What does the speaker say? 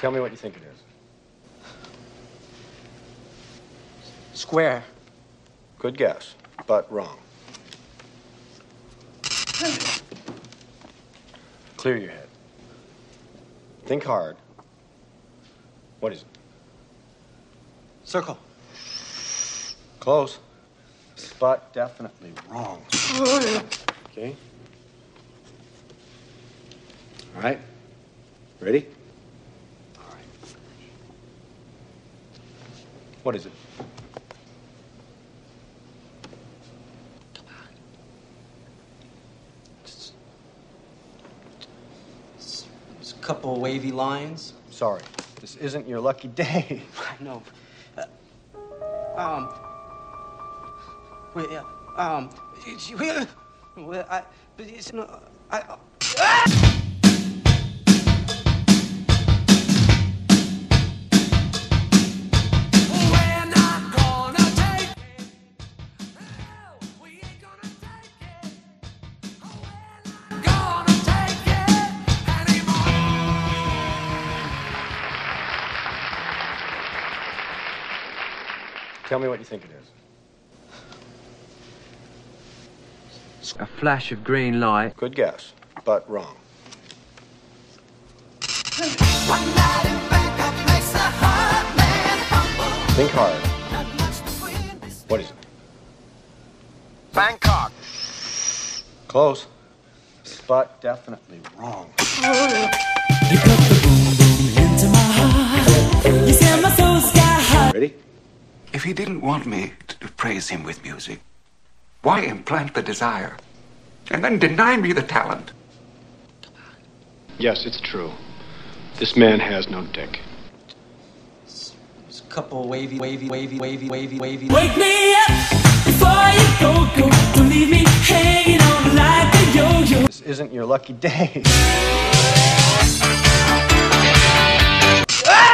Tell me what you think it is. Square. Good guess, but wrong. Clear your head. Think hard. What is it? Circle. Close, but definitely wrong. Okay? All right. Ready? All right. What is it? It's a couple wavy lines. Sorry, this isn't your lucky day. I know. Wait, but it's not. Tell me what you think it is. A flash of green light. Good guess, but wrong. Think hard. What is it? Bangkok. Close, but definitely wrong. You put the boom boom into my heart. You set my soul sky high. Ready? If he didn't want me to praise him with music, why implant the desire and then deny me the talent? Yes, it's true. This man has no dick. It's a couple wavy. Wake me up before you go. Don't leave me hanging on like a yo-yo. This isn't your lucky day.